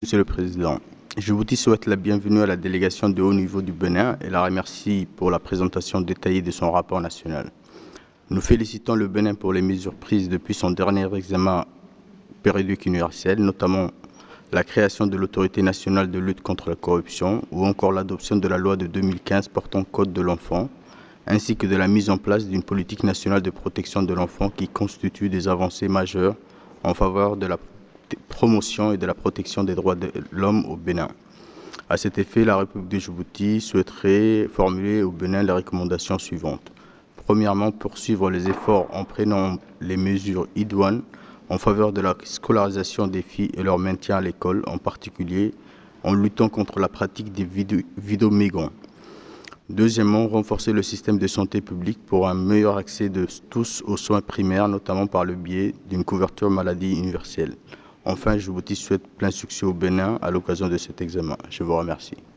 Monsieur le Président, Djibouti souhaite la bienvenue à la délégation de haut niveau du Bénin et la remercie pour la présentation détaillée de son rapport national. Nous félicitons le Bénin pour les mesures prises depuis son dernier examen périodique universel, notamment la création de l'Autorité nationale de lutte contre la corruption ou encore l'adoption de la loi de 2015 portant Code de l'enfant, ainsi que de la mise en place d'une politique nationale de protection de l'enfant qui constitue des avancées majeures en faveur de la promotion et de la protection des droits de l'homme au Bénin. À cet effet, la République de Djibouti souhaiterait formuler au Bénin les recommandations suivantes. Premièrement, poursuivre les efforts en prenant les mesures idoines en faveur de la scolarisation des filles et leur maintien à l'école, en particulier en luttant contre la pratique des vidéomégons. Deuxièmement, renforcer le système de santé publique pour un meilleur accès de tous aux soins primaires, notamment par le biais d'une couverture maladie universelle. Enfin, Djibouti souhaite plein succès au Bénin à l'occasion de cet examen. Je vous remercie.